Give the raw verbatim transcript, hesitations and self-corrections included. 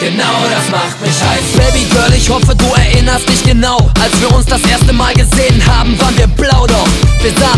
genau das macht mich heiß. Baby Girl, ich hoffe du erinnerst dich genau. Als wir uns das erste Mal gesehen haben, waren wir blau, doch wir sahen